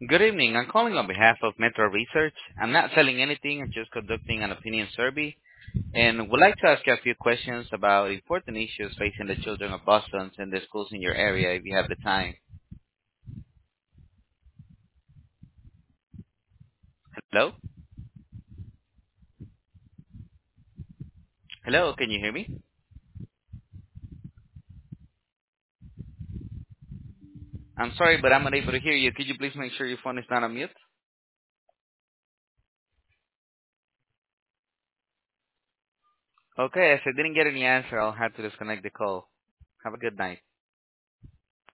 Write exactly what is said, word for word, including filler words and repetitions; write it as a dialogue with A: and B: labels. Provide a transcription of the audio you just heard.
A: Good evening. I'm calling on behalf of Metro Research. I'm not selling anything. I'm just conducting an opinion survey and would like to ask you a few questions about important issues facing the children of Boston and the schools in your area if you have the time. Hello? Hello, can you hear me? I'm sorry, but I'm unable to hear you. Could you please make sure your phone is not on mute? Okay, if I didn't get any answer, I'll have to disconnect the call. Have a good night.